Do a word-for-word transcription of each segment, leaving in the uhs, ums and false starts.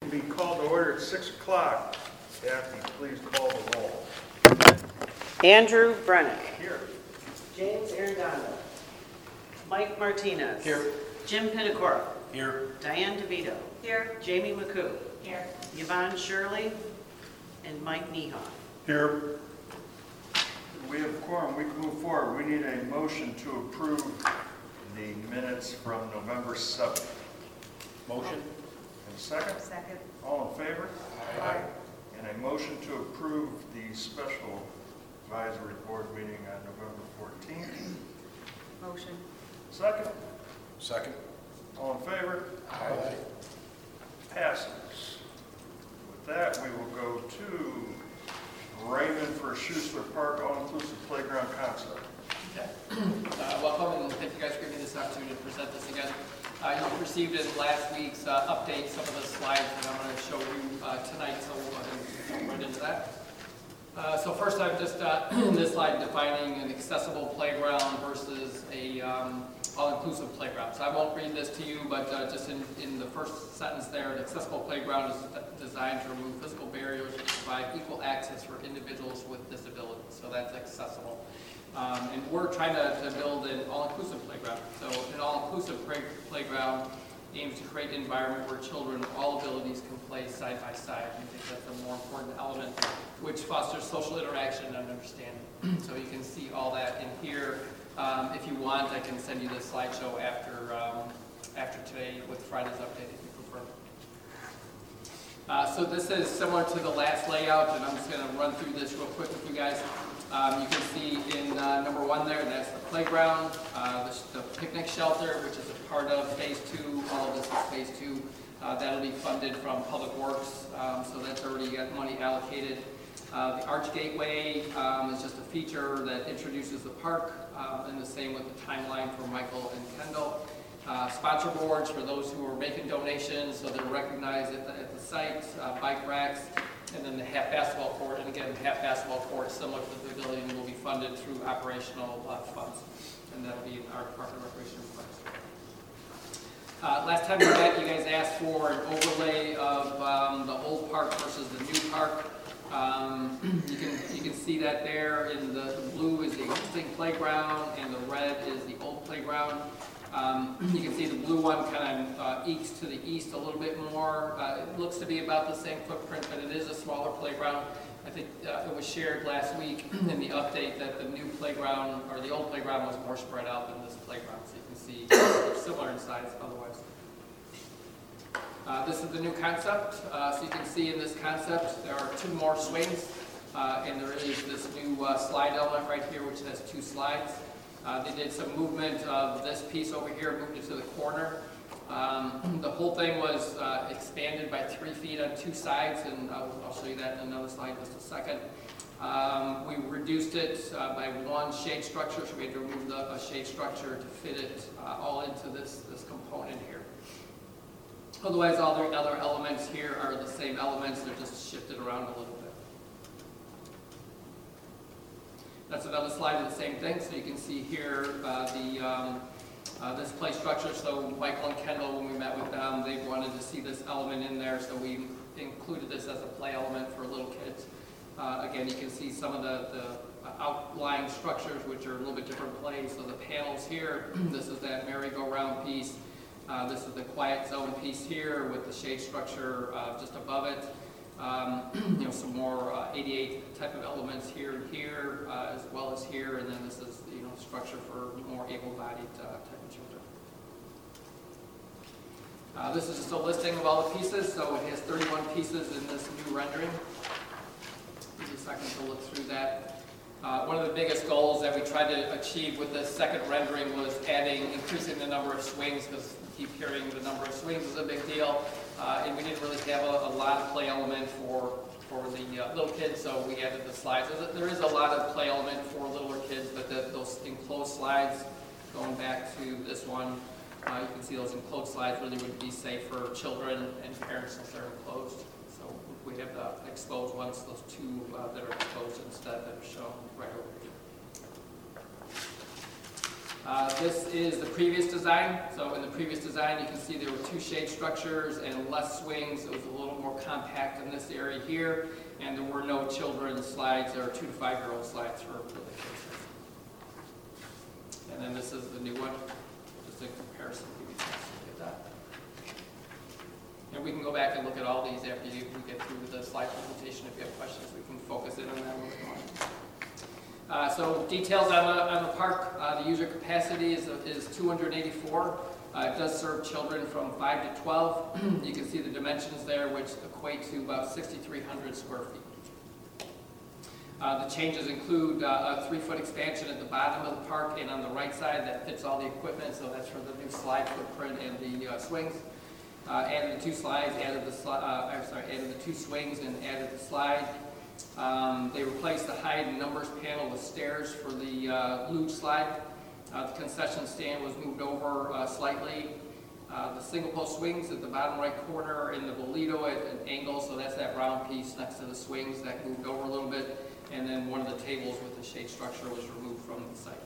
will be called to order at six o'clock. Kathy, please call the roll. Andrew Brennick. Here. James Arredondo. Mike Martinez. Here. Jim Pinacora. Here. Diane DeVito. Here. Jamie McCoo. Here. Yvonne Shirley. And Mike Neha. Here. We have quorum. We can move forward. We need a motion to approve the minutes from November seventh. Motion. And a second? Second. All in favor? Aye. And a motion to approve the special advisory board meeting on November fourteenth. Motion. Second? Second. All in favor? Aye. Passes. With that, we will go to Raymond for Schuster Park All-Inclusive Playground Concept. Okay. Uh, welcome, and thank you guys for giving me this opportunity to present this again. Uh, you received in last week's uh, update some of the slides that I'm going to show you uh, tonight, so we'll go ahead and go right into that. Uh, so first, I'm just uh, in this slide defining an accessible playground versus a um, all-inclusive playground. So I won't read this to you, but uh, just in, in the first sentence there, an accessible playground is designed to remove physical barriers and provide equal access for individuals with disabilities. So that's accessible. Um, and we're trying to, to build an all-inclusive playground. So an all-inclusive play, playground aims to create an environment where children of all abilities can play side by side. We think that's a more important element, which fosters social interaction and understanding. So you can see all that in here. Um, if you want, I can send you the slideshow after um, after today with Friday's update if you prefer. Uh, so this is similar to the last layout, and I'm just going to run through this real quick with you guys. Um, you can see in uh, number one there, that's the playground, uh, the, the picnic shelter, which is a part of phase two. All of this is phase two. Uh, that'll be funded from Public Works, um, so that's already got money allocated. Uh, the Arch Gateway um, is just a feature that introduces the park, uh, and the same with the timeline for Michael and Kendall. Uh, sponsor boards for those who are making donations, so they're recognized at the, at the site, uh, bike racks, and then the half basketball court. And again, the half basketball court, similar to the pavilion, will be funded through operational uh, funds, and that'll be in our Department of Recreation funds. Uh, last time we met, you guys asked for an overlay of um, the old park versus the new park. Um, you can you can see that there. In the, the blue is the existing playground, and the red is the old playground. Um, you can see the blue one kind of uh, ekes to the east a little bit more. Uh, it looks to be about the same footprint, but it is a smaller playground. I think uh, it was shared last week in the update that the new playground, or the old playground, was more spread out than this playground. So you can see they're similar in size otherwise. Uh, this is the new concept. Uh, so you can see in this concept there are two more swings, uh, and there is this new uh, slide element right here, which has two slides. Uh, they did some movement of this piece over here, moved it to the corner. Um, the whole thing was uh, expanded by three feet on two sides, and I'll, I'll show you that in another slide in just a second. Um, we reduced it uh, by one shade structure, so we had to remove the a shade structure to fit it uh, all into this, this component here. Otherwise, all the other elements here are the same elements, they're just shifted around a little bit. That's another slide of the same thing. So you can see here uh, the um, uh, this play structure. So Michael and Kendall, when we met with them, they wanted to see this element in there, so we included this as a play element for little kids. Uh, again, you can see some of the, the outlying structures, which are a little bit different plays. So the panels here, this is that merry-go-round piece. Uh, this is the quiet zone piece here with the shade structure uh, just above it. Um, you know, some more uh, eighty-eight type of elements here and here, uh, as well as here, and then this is, you know, structure for more able-bodied uh, type of children. Uh, this is just a listing of all the pieces, so it has thirty-one pieces in this new rendering. Give you a second to look through that. Uh, one of the biggest goals that we tried to achieve with this second rendering was adding, increasing the number of swings, because we keep hearing the number of swings is a big deal. Uh, and we didn't really have a, a lot of play element for for the uh, little kids, so we added the slides. There's a, there is a lot of play element for littler kids, but the, those enclosed slides, going back to this one, uh, you can see those enclosed slides really would be safe for children and parents since they're enclosed. So we have the exposed ones, those two uh, that are exposed instead that are shown right over here. Uh, This is the previous design. So in the previous design, you can see there were two shade structures and less swings. It was a little more compact in this area here, and there were no children's slides or two to five-year-old slides for for the kids. And then this is the new one, just a comparison. Give you a chance to look at that. And we can go back and look at all these after you, we get through the slide presentation. If you have questions, we can focus in on that a little more. Uh, so details on the, on the park, uh, the user capacity is, is two hundred eighty-four. Uh, it does serve children from five to twelve. You can see the dimensions there, which equate to about sixty-three hundred square feet. Uh, the changes include uh, a three-foot expansion at the bottom of the park and on the right side that fits all the equipment, so that's for the new slide footprint and the uh, swings. Uh, added the two slides, added the, sli uh, I'm sorry, added the two swings and added the slide. Um, they replaced the height and numbers panel with stairs for the uh, luge slide. Uh, the concession stand was moved over uh, slightly. Uh, the single post swings at the bottom right corner in the Bolito at an angle, so that's that round piece next to the swings that moved over a little bit. And then one of the tables with the shade structure was removed from the site.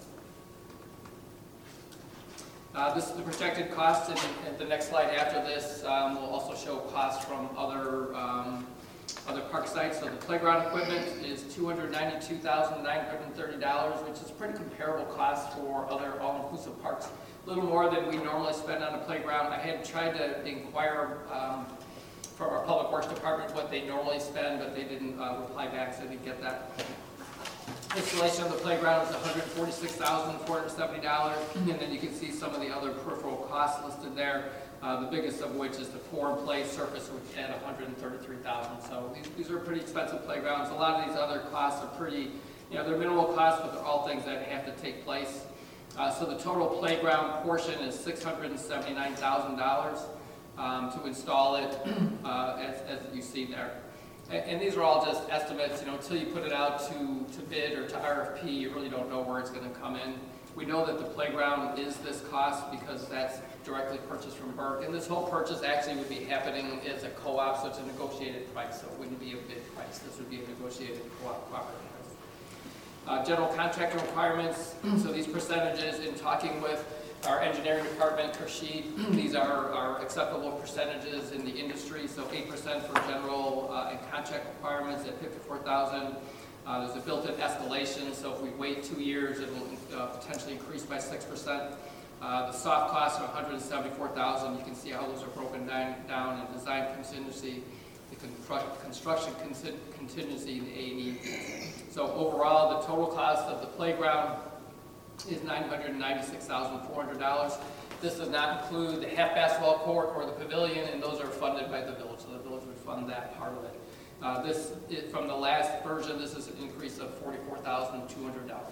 Uh, this is the projected cost, and, and the next slide after this um, will also show costs from other um, other park sites. So the playground equipment is two hundred ninety-two thousand nine hundred thirty dollars, which is a pretty comparable cost for other all-inclusive parks. A little more than we normally spend on a playground. I had tried to inquire um, from our Public Works Department what they normally spend, but they didn't uh, reply back, so I didn't get that. Installation of the playground is one hundred forty-six thousand four hundred seventy dollars, and then you can see some of the other peripheral costs listed there. Uh, the biggest of which is the pour-and-play surface, which at one hundred thirty-three thousand dollars. So these, these are pretty expensive playgrounds. A lot of these other costs are pretty, you know, they're minimal costs, but they're all things that have to take place. Uh, so the total playground portion is six hundred seventy-nine thousand dollars um, to install it, uh, as, as you see there. And, and these are all just estimates. You know, until you put it out to, to bid or to R F P, you really don't know where it's going to come in. We know that the playground is this cost because that's directly purchased from Burke. And this whole purchase actually would be happening as a co-op, so it's a negotiated price, so it wouldn't be a bid price. This would be a negotiated co-op cooperative price. Uh, general contractor requirements, so these percentages, in talking with our engineering department, Kershid, these are, are acceptable percentages in the industry, so eight percent for general uh, and contract requirements at fifty-four thousand. Uh, there's a built-in escalation, so if we wait two years, it will uh, potentially increase by six percent. Uh, the soft costs are one hundred seventy-four thousand dollars. You can see how those are broken down, down in design contingency, the construction contingency, and the A and E. So overall, the total cost of the playground is nine hundred ninety-six thousand four hundred dollars. This does not include the half basketball court or the pavilion, and those are funded by the village, so the village would fund that part of it. Uh, this, is, from the last version, this is an increase of forty-four thousand two hundred dollars.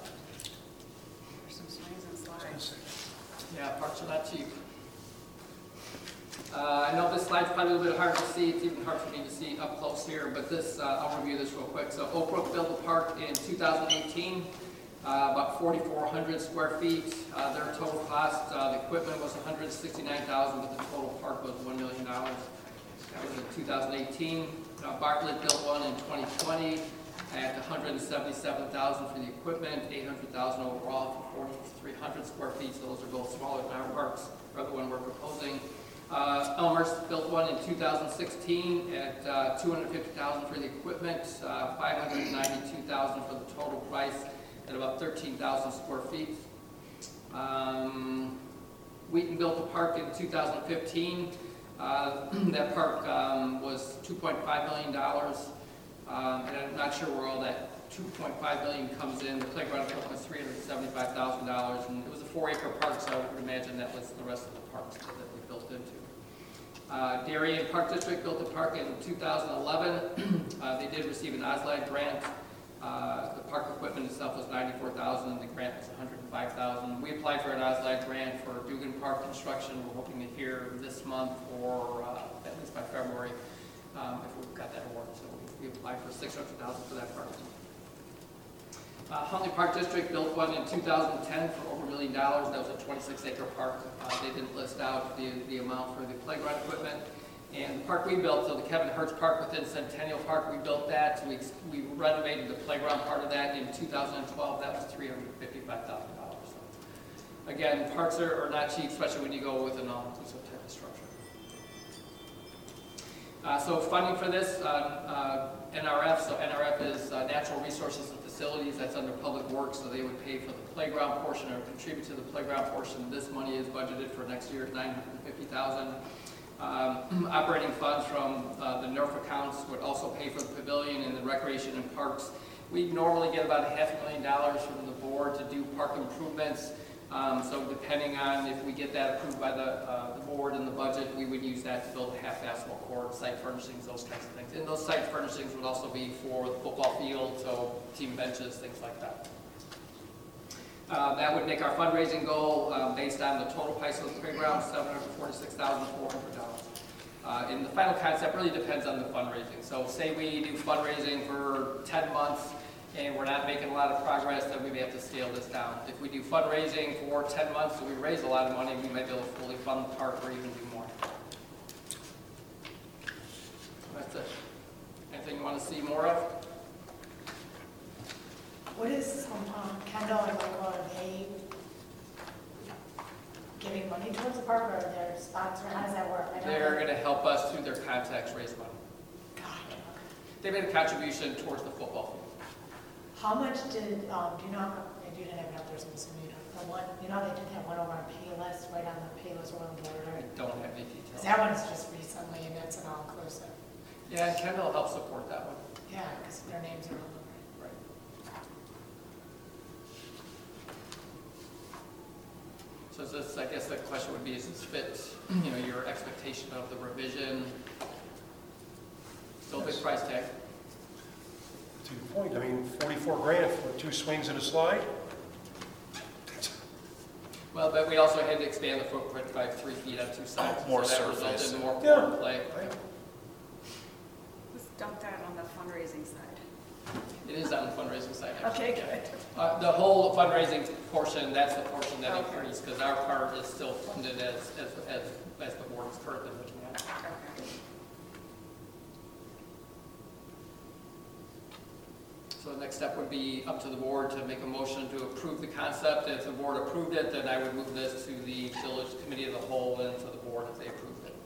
Some swings and slides. Yeah, parks are not cheap. Uh, I know this slide's probably a little bit hard to see. It's even hard for me to see up close here, but this, uh, I'll review this real quick. So Oak Brook built a park in two thousand eighteen, uh, about forty-four hundred square feet. Uh, their total cost, uh, the equipment was one hundred sixty-nine thousand dollars, but the total park was one million dollars. That was in two thousand eighteen. Uh, Bartlett built one in twenty twenty at one hundred seventy-seven thousand dollars for the equipment, eight hundred thousand dollars overall for forty-three hundred square feet. So those are both smaller than our parks, or the one we're proposing. Uh, Elmhurst built one in two thousand sixteen at uh, two hundred fifty thousand dollars for the equipment, uh, five hundred ninety-two thousand dollars for the total price at about thirteen thousand square feet. Um, Wheaton built a park in two thousand fifteen. Uh, that park um, was two point five million dollars, um, and I'm not sure where all that two point five million dollars comes in. The playground equipment was three hundred seventy-five thousand dollars, and it was a four-acre park, so I would imagine that was the rest of the parks that we built into. Uh, Darien Park District built a park in two thousand eleven. uh, they did receive an O S L A D grant. Uh, the park equipment itself was ninety-four thousand dollars, and the grant was one hundred five thousand dollars. We applied for an O S L A D grant for Dugan Park construction. We're hoping to hear this month or uh, at least by February um, if we've got that award. So we applied for six hundred thousand dollars for that park. Uh, Huntley Park District built one in two thousand ten for over a million dollars. That was a twenty-six acre park. Uh, they didn't list out the, the amount for the playground equipment. And the park we built, so the Kevin Hertz Park within Centennial Park, we built that. We, we renovated the playground part of that in two thousand twelve. That was three hundred fifty-five thousand dollars. So Again, parks are, are not cheap, especially when you go with an all-inclusive type of structure. Uh, so funding for this, uh, uh, N R F, so N R F is uh, Natural Resources and Facilities, that's under Public Works, so they would pay for the playground portion or contribute to the playground portion. This money is budgeted for next year at nine hundred fifty thousand dollars. Um, operating funds from uh, the N E R F accounts would also pay for the pavilion and the recreation and parks. We normally get about a half a million dollars from the board to do park improvements. Um, so depending on if we get that approved by the, uh, the board and the budget, we would use that to build a half basketball court, site furnishings, those kinds of things. And those site furnishings would also be for the football field, so team benches, things like that. Uh, that would make our fundraising goal, um, based on the total price of the playground, seven hundred forty-six thousand four hundred dollars. Uh, and the final concept really depends on the fundraising. So say we do fundraising for ten months and we're not making a lot of progress, then we may have to scale this down. If we do fundraising for ten months and we raise a lot of money, we might be able to fully fund the park or even do more. That's it. Anything you want to see more of? What is, um, Kendall and Michael, are they giving money towards the park, or are there spots, or how does that work? I don't They're know. going to help us through their contacts raise money. Got it, okay. They made a contribution towards the football field. How much did, um, do you know, maybe you didn't have it up there, so I'm assuming you don't, the one, you know, they did that one over on Payless, right on the Payless Road border. I don't have any Because details. that one's just recently, and that's an all-inclusive. Yeah, and Kendall helps support that one. Yeah, because their names are all over it. Right. So is this, I guess the question would be, is this fit, you know, your expectation of the revision? Still a big Yes. price tag. To your point, I mean, forty-four grand for two swings and a slide? Well, but we also had to expand the footprint by three feet on two sides. More so that surface. resulted in more Yeah. court play. Let's dump that on the fundraising side. It is on the fundraising side. actually. Okay, good. Uh, the whole fundraising portion, that's the portion that Okay. increased, because our part is still funded as, as, as, as the board is currently looking at. Okay. So the next step would be up to the board to make a motion to approve the concept. If the board approved it, then I would move this to the village committee of the whole and to the board if they approved it.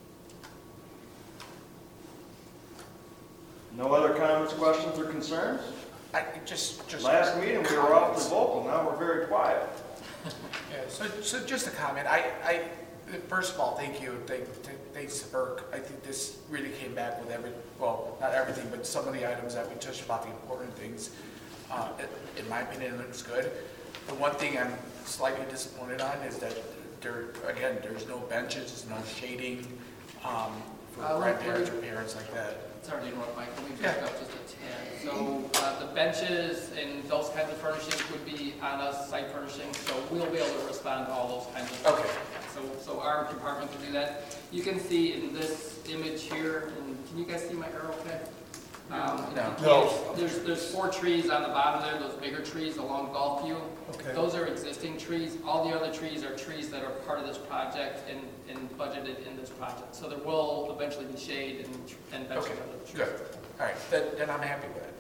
No other comments, questions, or concerns? I just, just. Last meeting, we were awfully vocal, now we're very quiet. Yeah, so, so just a comment, I, I, first of all, thank you, thank, thanks to Burke. I think this really came back with every, well, not everything, but some of the items that we touched about, the important things. Uh, it- in my opinion, it looks good. The one thing I'm slightly disappointed on is that there, again, there's no benches, no shading, um, for Uh, grandparents or parents like that. Sorry to interrupt, Mike, let me Yeah. back up just a tad. So uh, the benches and those kinds of furnishings would be on us, site furnishings, so we'll be able to respond to all those kinds of things. Okay. So, so our department can do that. You can see in this image here, and can you guys see my arrow okay? Um, if you No. can't, No. There's, there's four trees on the bottom there, those bigger trees along Gulfview. Okay. Those are existing trees. All the other trees are trees that are part of this project and, and budgeted in this project. So there will eventually be shade and, and benches Okay, on the trees. good. All right, then, then I'm happy with it.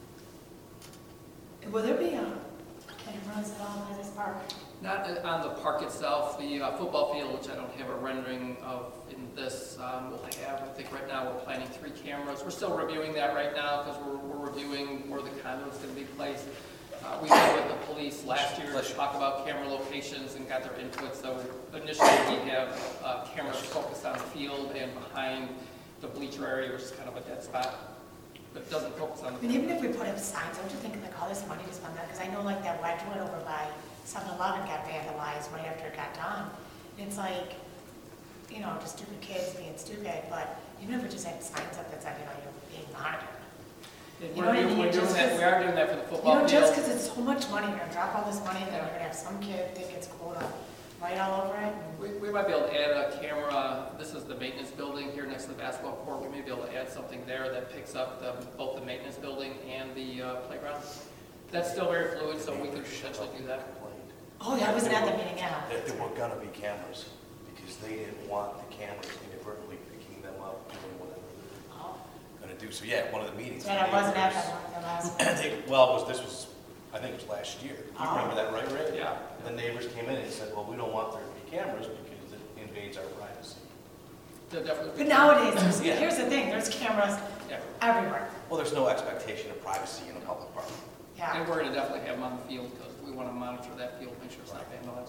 Will there be, um, cameras at all by this park? Not uh, on the park itself, the uh, football field, which I don't have a rendering of in this, um, we'll have, I think right now we're planning three cameras. We're still reviewing that right now because we're, we're reviewing where the conduit's going to be placed. Uh, We met with the police last year to talk about camera locations and got their input. So initially we have uh, cameras focused on the field and behind the bleacher area, which is kind of a dead spot. But it doesn't focus on I the mean, even if we put up signs, don't you think like all this money to spend that? Because I know like that Wedgewood over by seven eleven got vandalized right after it got done. And it's like, you know, just stupid kids being stupid, but even if we just had signs up that said, you know, you're being monitored. And You know we're what I doing, mean? we're doing Just that, 'cause- we are doing that for the You football know, field. just because it's so much money, you're gonna drop all this money, then you're gonna have some kid think it's cool to write all over it. and- We, we might be able to add a camera, this is the maintenance building here next to the basketball court, we may be able to add something there that picks up the, both the maintenance building and the uh, playground. That's still very fluid, so we could potentially do that. Oh, yeah, I wasn't at the meeting, yeah. That there were gonna be cameras, because they didn't want the cameras inadvertently picking them up, doing whatever Oh, they're gonna do. So, yeah, one of the meetings. and I wasn't at that one, the last. I think, well, it was, this was I think it was last year. You Oh. remember that, right, Ray? Yeah. The neighbors came in and said, well, we don't want there to be cameras because it invades our privacy. They'll definitely. But nowadays, there's, Yeah. here's the thing, there's cameras Yeah. everywhere. Well, there's no expectation of privacy in a public park. Yeah. And we're gonna definitely have them on the field, because we want to monitor that field, make sure it's not vandalized.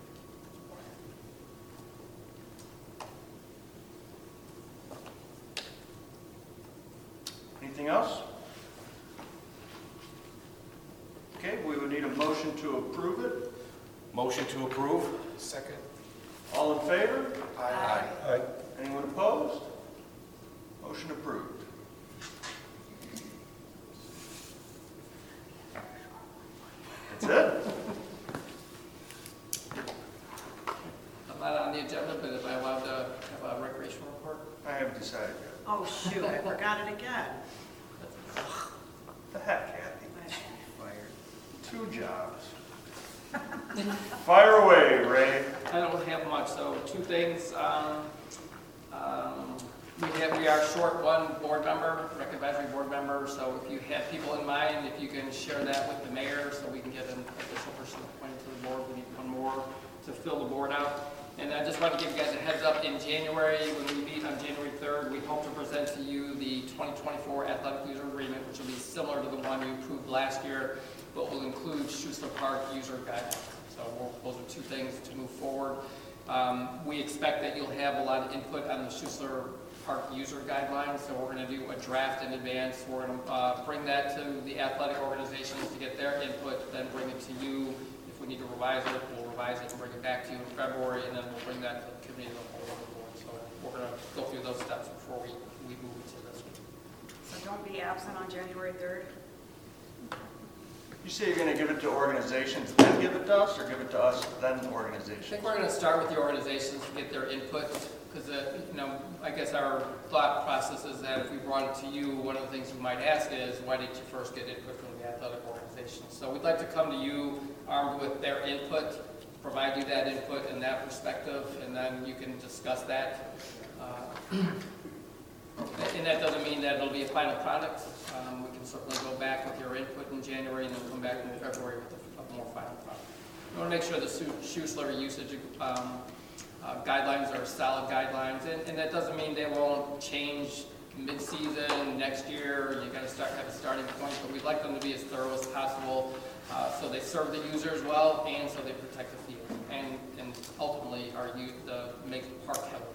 Anything else? Okay, we would need a motion to approve it. Motion to approve? Second. All in favor? Aye. Aye. Anyone opposed? Motion approved. That's it? I'm not on the agenda, but if I allowed to have a recreational report? I haven't decided yet. Oh, shoot, I forgot it again. What the heck, Kathy? I should be fired. Two jobs. Fire away, Ray. I don't have much, so two things. Um, um, We have, we are short one board member, rec advisory board member, so if you have people in mind, if you can share that with the mayor, so we can get an official person appointed to the board. We need one more to fill the board out. And I just want to give you guys a heads up, in January, when we meet on January third, we hope to present to you the twenty twenty-four athletic user agreement, which will be similar to the one you approved last year, but will include Schussler Park user guidelines. So we'll- those are two things to move forward. Um, We expect that you'll have a lot of input on the Schussler Park user guidelines, so we're going to do a draft in advance. We're going to bring that to the athletic organizations to get their input, then bring it to you. If we need to revise it, we'll revise it and bring it back to you in February, and then we'll bring that to the committee of the whole of the board. So we're going to go through those steps before we, we move into this one. So don't be absent on January third. You say you're going to give it to organizations, then give it to us, or give it to us, then I organizations? think we're going to start with the organizations to get their input, because, you know, I guess our thought process is that if we brought it to you, one of the things we might ask is, why didn't you first get input from the athletic organizations? So we'd like to come to you armed with their input, provide you that input and that perspective, and then you can discuss that. Uh, And that doesn't mean that it'll be a final product. Um, We can certainly go back with your input in January and then come back in February with a a more final product. We want to make sure the Su- Schussler usage um, uh, guidelines are solid guidelines, and, and that doesn't mean they won't change mid-season, next year. You got to start, have a starting point, but we'd like them to be as thorough as possible, uh, so they serve the users well, and so they protect the field, and, and ultimately are you, the, make the park healthy.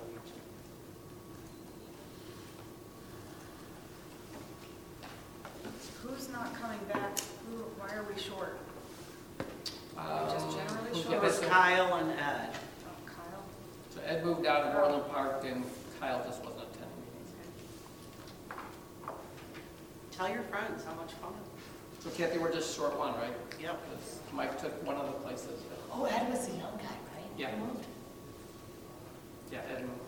Who's not coming back? Who, why are we short? Um, Just generally who's short? It was got- Kyle and Ed. Oh, Kyle? So Ed moved out of Orland Park, and Kyle just wasn't attending meetings. Tell your friends how much fun. So Kathy, we're just short one, right? Yep. 'Cause Mike took one of the places. Oh, Ed was the young guy, right? Yeah. He moved. Yeah, Ed moved.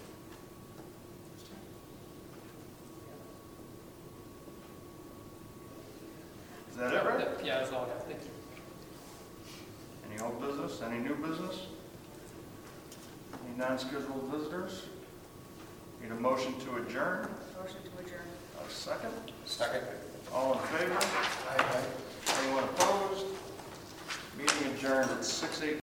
Is that it, right? Yeah, that's all I got. Thank you. Any old business, any new business? Any non-scheduled visitors? Need a motion to adjourn? Motion to adjourn. A second? Second. All in favor? Aye. Anyone opposed? Meeting adjourned at six eighteen.